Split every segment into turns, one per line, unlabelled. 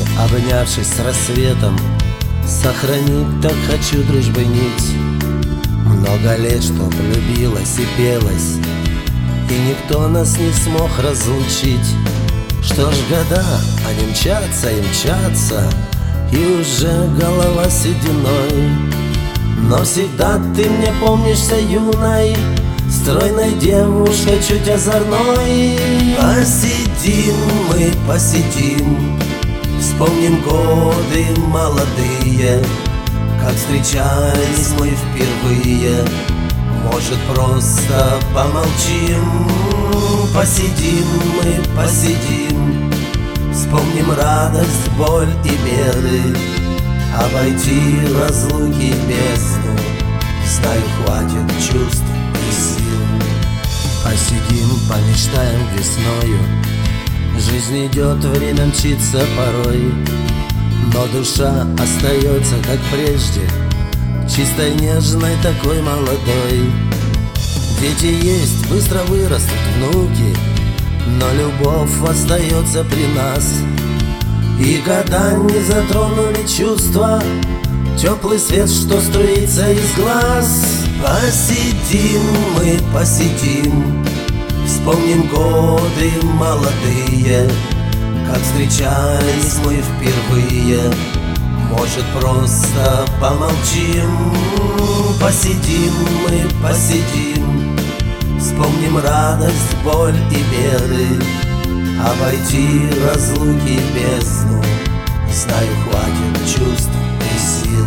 Обнявшись с рассветом, сохранить так хочу дружбы нить. Много лет, чтоб любилась и пелась, и никто нас не смог разлучить. Что ж, года, они мчатся и мчатся, и уже голова сединой. Но всегда ты мне помнишься юной, стройной девушкой, чуть озорной. Посидим мы, посидим, вспомним годы молодые, как встречались мы впервые. Может, просто помолчим, посидим мы, посидим, вспомним радость, боль и беды, обойти разлуки бездну. Знаю, хватит чувств и сил. Посидим, помечтаем весною, жизнь идет, время мчится порой, но душа остается, как прежде, чистой, нежной, такой молодой. Дети есть, быстро вырастут внуки, но любовь остается при нас. И года не затронули чувства, теплый свет, что струится из глаз. Посидим мы, посидим, вспомним годы молодые, как встречались мы впервые. Может, просто помолчим, посидим мы, посидим, вспомним радость, боль и беды, обойти разлуки бездну. Знаю, хватит чувств и сил.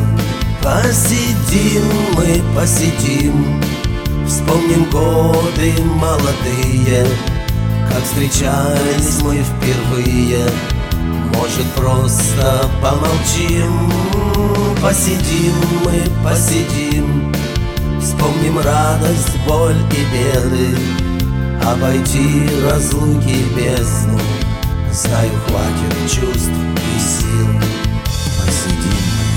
Посидим мы, посидим, вспомним годы молодые, как встречались мы впервые. Может, просто помолчим, посидим мы, посидим, вспомним радость, боль и беды, обойти разлуки бездну. Знаю, хватит чувств и сил. Посидим мы.